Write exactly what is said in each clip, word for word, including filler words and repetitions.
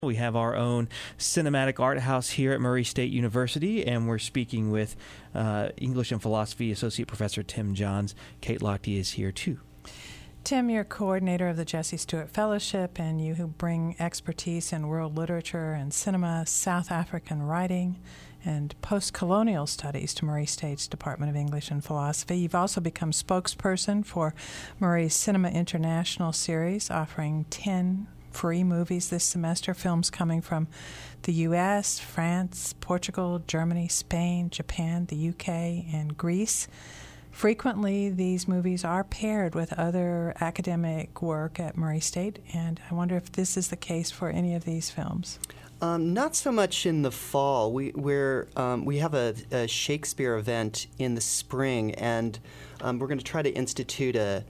We have our own cinematic art house here at Murray State University, and we're speaking with uh, English and Philosophy Associate Professor Tim Johns. Kate Lochte is here, too. Tim, you're coordinator of the Jesse Stewart Fellowship, and you who bring expertise in world literature and cinema, South African writing, and post-colonial studies to Murray State's Department of English and Philosophy. You've also become spokesperson for Murray's Cinema International series, offering ten free movies this semester, films coming from the U S, France, Portugal, Germany, Spain, Japan, the U K, and Greece. Frequently, these movies are paired with other academic work at Murray State, and I wonder if this is the case for any of these films. Um, not so much in the fall. We we're, um, we have a, a Shakespeare event in the spring, and um, we're going to try to institute a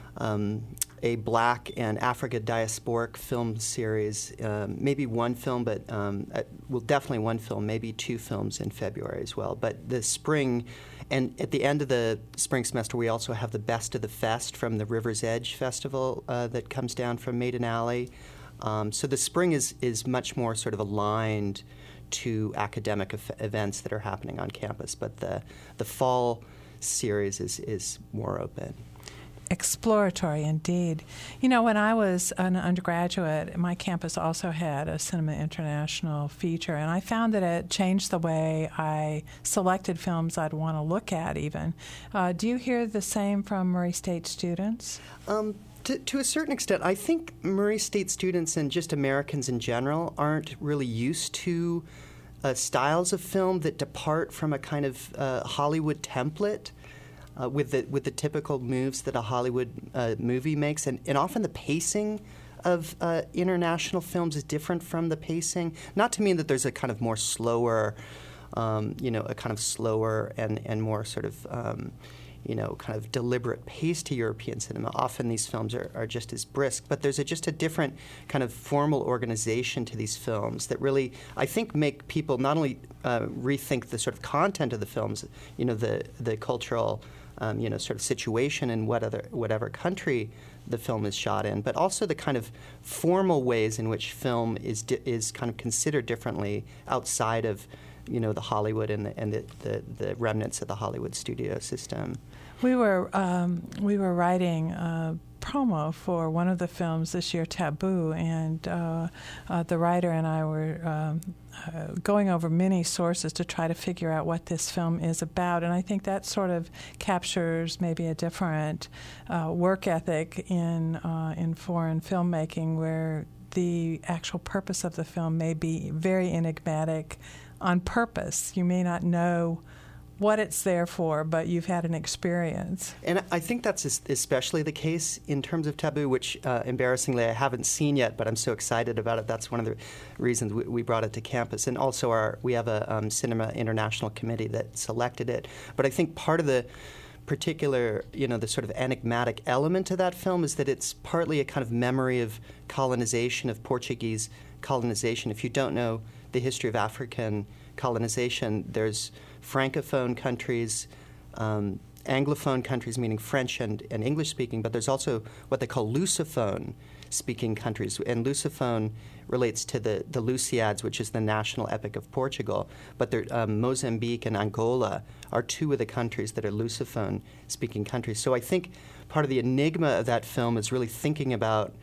um, a Black and Africa diasporic film series. Um, maybe one film, but um, uh, well, definitely one film. Maybe two films in February as well. But the spring, and at the end of the spring semester, we also have the Best of the Fest from the River's Edge Festival uh, that comes down from Maiden Alley. Um, so the spring is, is much more sort of aligned to academic ef- events that are happening on campus, but the the fall series is, is more open. Exploratory, indeed. You know, when I was an undergraduate, my campus also had a Cinema International feature, and I found that it changed the way I selected films I'd want to look at, even. Uh, do you hear the same from Murray State students? Um, to, to a certain extent, I think Murray State students and just Americans in general aren't really used to uh, styles of film that depart from a kind of uh, Hollywood template. Uh, with the with the typical moves that a Hollywood uh, movie makes, and, and often the pacing of uh, international films is different from the pacing. Not to mean that there's a kind of more slower, um, you know, a kind of slower and, and more sort of, um, you know, kind of deliberate pace to European cinema. Often these films are, are just as brisk, but there's a, just a different kind of formal organization to these films that really, I think, make people not only uh, rethink the sort of content of the films, you know, the the cultural Um, you know, sort of situation in what other, whatever country the film is shot in, but also the kind of formal ways in which film is di- is kind of considered differently outside of, you know, the Hollywood and the and the, the, the remnants of the Hollywood studio system. We were um, we were writing Uh promo for one of the films this year, Taboo, and uh, uh, the writer and I were um, uh, going over many sources to try to figure out what this film is about, and I think that sort of captures maybe a different uh, work ethic in uh, in foreign filmmaking, where the actual purpose of the film may be very enigmatic on purpose. You may not know what it's there for, but you've had an experience. And I think that's especially the case in terms of Taboo, which, uh, embarrassingly, I haven't seen yet, but I'm so excited about it. That's one of the reasons we, we brought it to campus. And also our we have a um, Cinema International committee that selected it. But I think part of the particular, you know, the sort of enigmatic element to that film is that it's partly a kind of memory of colonization, of Portuguese colonization. If you don't know the history of African colonization, there's Francophone countries, um, Anglophone countries, meaning French and, and English-speaking, but there's also what they call Lusophone-speaking countries. And Lusophone relates to the, the Lusíads, which is the national epic of Portugal. But um, Mozambique and Angola are two of the countries that are Lusophone-speaking countries. So I think part of the enigma of that film is really thinking about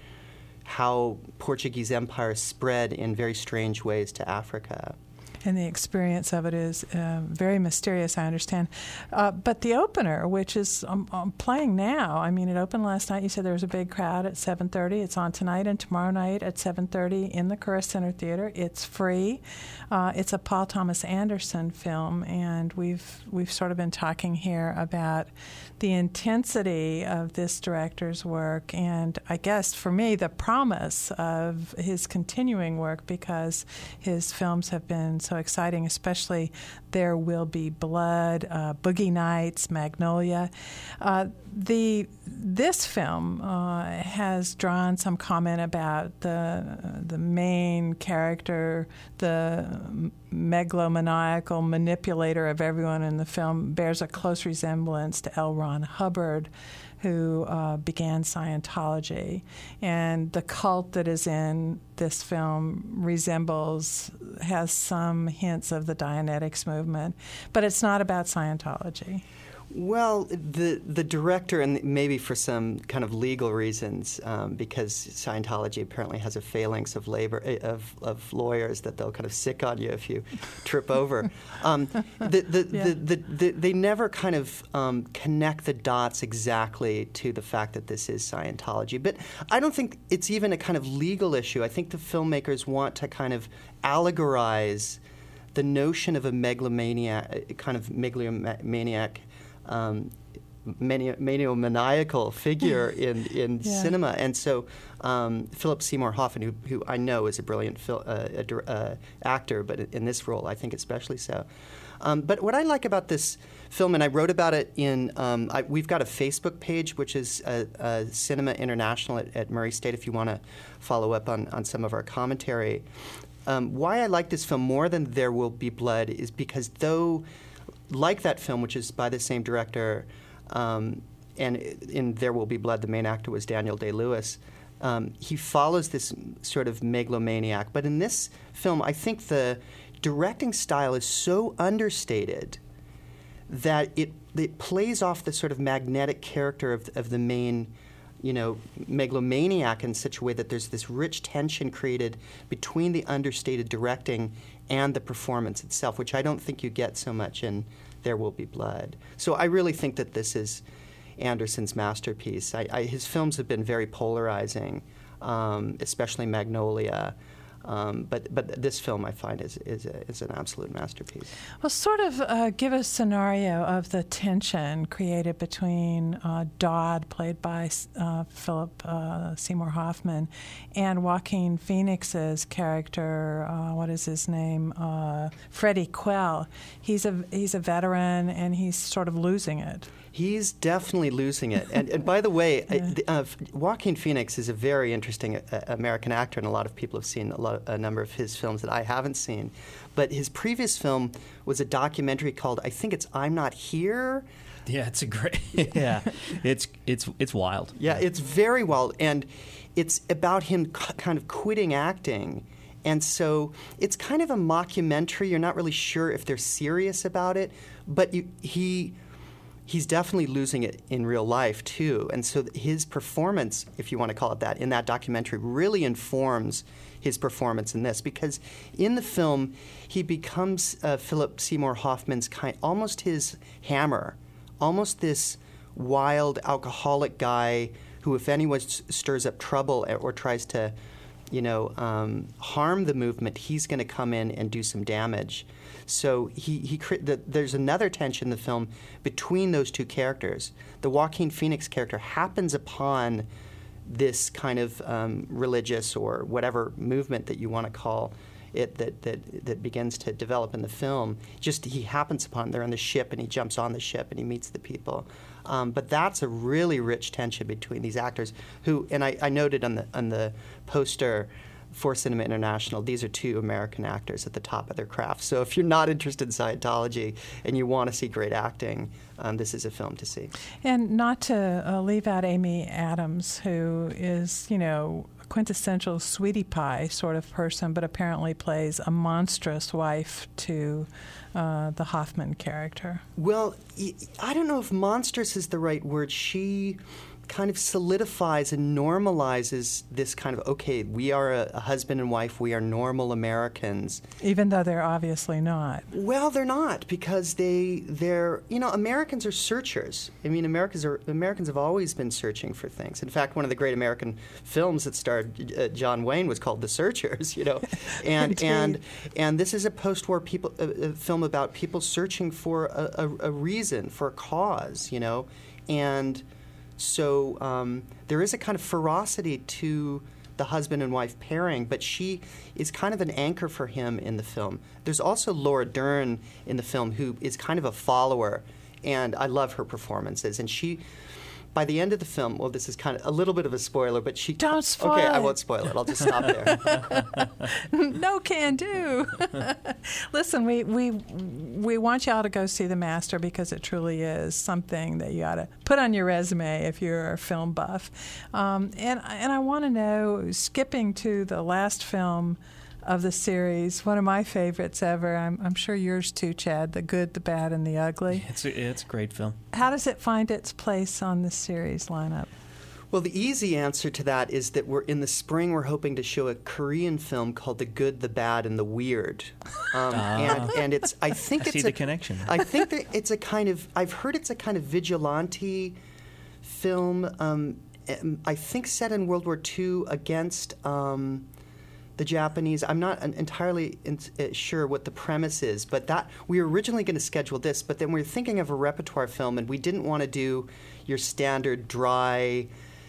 how Portuguese empire spread in very strange ways to Africa. And the experience of it is uh, very mysterious, I understand. Uh, but the opener, which is um, um, playing now, I mean, it opened last night. You said there was a big crowd at seven thirty. It's on tonight and tomorrow night at seven thirty in the Curra Center Theater. It's free. Uh, it's a Paul Thomas Anderson film, and we've we've sort of been talking here about the intensity of this director's work, and I guess for me the promise of his continuing work, because his films have been so exciting, especially There Will Be Blood, uh, Boogie Nights, Magnolia. Uh, the this film uh, has drawn some comment about the the main character, the megalomaniacal manipulator of everyone in the film, bears a close resemblance to L. Ron Hubbard, who uh, began Scientology. And the cult that is in this film resembles, has some hints of the Dianetics movement, but it's not about Scientology. Well, the the director, and maybe for some kind of legal reasons, um, because Scientology apparently has a phalanx of labor of, of lawyers that they'll kind of sick on you if you trip over. Um, the, the, yeah. the, the, the, they never kind of um, connect the dots exactly to the fact that this is Scientology. But I don't think it's even a kind of legal issue. I think the filmmakers want to kind of allegorize the notion of a megalomaniac, kind of megalomaniac. Um, mani- maniomaniacal figure in, in yeah. cinema. And so um, Philip Seymour Hoffman, who, who I know is a brilliant fil- uh, a, uh, actor, but in this role I think especially so. Um, but what I like about this film, and I wrote about it in, um, I, we've got a Facebook page, which is uh, uh, Cinema International at, at Murray State, if you want to follow up on, on some of our commentary. Um, why I like this film more than There Will Be Blood is because though like that film, which is by the same director, um, and in There Will Be Blood, the main actor was Daniel Day-Lewis. Um, he follows this sort of megalomaniac. But in this film, I think the directing style is so understated that it it plays off the sort of magnetic character of, of the main, you know, megalomaniac in such a way that there's this rich tension created between the understated directing and the performance itself, which I don't think you get so much in There Will Be Blood. So I really think that this is Anderson's masterpiece. I, I, his films have been very polarizing, um, especially Magnolia. Um, but but this film, I find, is is, a, is an absolute masterpiece. Well, sort of uh, give a scenario of the tension created between uh, Dodd, played by uh, Philip uh, Seymour Hoffman, and Joaquin Phoenix's character. Uh, what is his name? Uh, Freddie Quell. He's a he's a veteran, and he's sort of losing it. He's definitely losing it. And, and by the way, yeah. uh, Joaquin Phoenix is a very interesting uh, American actor, and a lot of people have seen a, lot, a number of his films that I haven't seen. But his previous film was a documentary called, I think it's I'm Not Here. Yeah, it's a great. yeah, it's it's it's wild. Yeah, it's very wild, and it's about him c- kind of quitting acting. And so it's kind of a mockumentary. You're not really sure if they're serious about it, but you, he. He's definitely losing it in real life, too. And so his performance, if you want to call it that, in that documentary really informs his performance in this. Because in the film, he becomes uh, Philip Seymour Hoffman's kind, almost his hammer, almost this wild alcoholic guy who, if anyone s- stirs up trouble or tries to, you know, um, harm the movement, he's going to come in and do some damage. So he, he the, there's another tension in the film between those two characters. The Joaquin Phoenix character happens upon this kind of um, religious or whatever movement that you want to call it that, that that begins to develop in the film. Just he happens upon, they're on the ship, and he jumps on the ship and he meets the people. Um, but that's a really rich tension between these actors who, and I, I noted on the on the poster for Cinema International, these are two American actors at the top of their craft. So if you're not interested in Scientology and you want to see great acting, um, this is a film to see. And not to uh, leave out Amy Adams, who is, you know, a quintessential sweetie pie sort of person, but apparently plays a monstrous wife to uh, the Hoffman character. Well, I don't know if monstrous is the right word. She kind of solidifies and normalizes this kind of, okay, we are a, a husband and wife, we are normal Americans. Even though they're obviously not. Well, they're not, because they, they're, you know, Americans are searchers. I mean, Americans are Americans have always been searching for things. In fact, one of the great American films that starred uh, John Wayne was called The Searchers, you know. And and and this is a post-war people a, a film about people searching for a, a, a reason, for a cause, you know. And so um, there is a kind of ferocity to the husband and wife pairing, but she is kind of an anchor for him in the film. There's also Laura Dern in the film, who is kind of a follower, and I love her performances. And she by the end of the film, well, this is kind of a little bit of a spoiler, but she... Don't spoil Okay, it. I won't spoil it. I'll just stop there. No can do. Listen, we, we we want y'all to go see The Master because it truly is something that you ought to put on your resume if you're a film buff. Um, and, and I want to know, skipping to the last film of the series, one of my favorites ever, I'm, I'm sure yours too, Chad, The Good, the Bad, and the Ugly. It's a, it's a great film. How does it find its place on the series lineup? Well, the easy answer to that is that we're in the spring. We're hoping to show a Korean film called The Good, the Bad, and the Weird, um, Ah. and and it's. I think I it's see a, the connection. I think that it's a kind of. I've heard it's a kind of vigilante film. Um, I think set in World War Two against um, the Japanese. I'm not entirely in, uh, sure what the premise is, but that we were originally going to schedule this, but then we were thinking of a repertoire film, and we didn't want to do your standard dry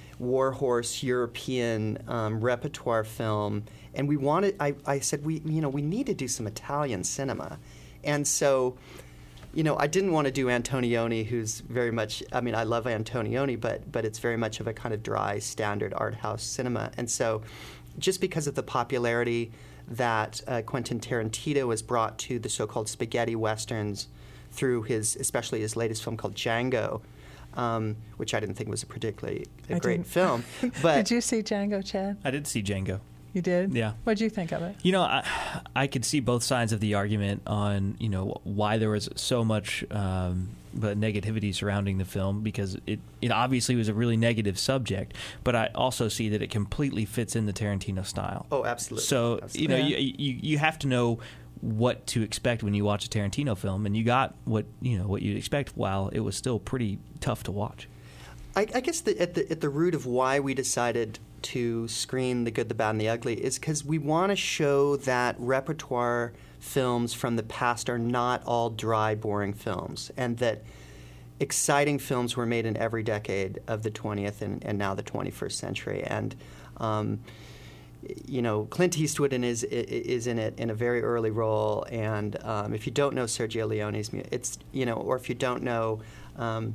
warhorse European um, repertoire film, and we wanted. I, I said we you know we need to do some Italian cinema, and so you know I didn't want to do Antonioni, who's very much. I mean I love Antonioni, but but it's very much of a kind of dry standard art house cinema, and so just because of the popularity that uh, Quentin Tarantino has brought to the so-called spaghetti westerns through his especially his latest film called Django. Um, which I didn't think was a particularly a I great didn't. film. But Did you see Django, Chad? I did see Django. You did? Yeah. What did you think of it? You know, I, I could see both sides of the argument on, you know, why there was so much um, negativity surrounding the film, because it, it obviously was a really negative subject, but I also see that it completely fits in the Tarantino style. Oh, absolutely. So, absolutely. you know, Yeah. you, you you have to know what to expect when you watch a Tarantino film, and you got what, you know, what you'd expect, while it was still pretty tough to watch. I, I guess the, at the at the root of why we decided to screen The Good, the Bad, and the Ugly is because we want to show that repertoire films from the past are not all dry, boring films, and that exciting films were made in every decade of the twentieth and, and now the twenty-first century. And um, you know, Clint Eastwood in is is in it in a very early role, and um, if you don't know Sergio Leone's music, it's you know, or if you don't know um,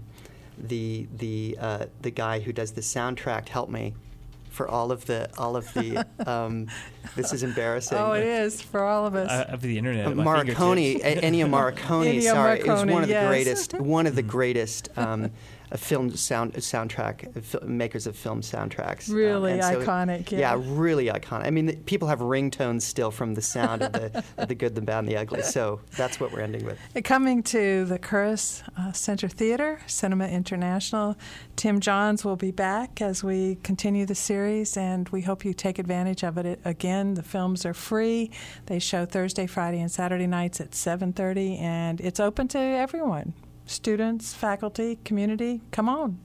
the the uh, the guy who does the soundtrack, help me, for all of the all of the um, this is embarrassing. Oh, it is for all of us. I have the internet Uh, at my Morricone, fingertips. A- Ennio Morricone, Ennio sorry, is Morricone, one of the yes. greatest, one of the greatest um, uh, film sound soundtrack uh, fil- makers of film soundtracks. Um, Really and so- iconic, yeah. really iconic. I mean, the, people have ringtones still from the sound of the of the Good, the Bad, and the Ugly. So that's what we're ending with. Coming to the Curris uh, Center Theater, Cinema International, Tim Johns will be back as we continue the series, and we hope you take advantage of it. Again, the films are free. They show Thursday, Friday, and Saturday nights at seven thirty, and it's open to everyone. Students, faculty, community, come on.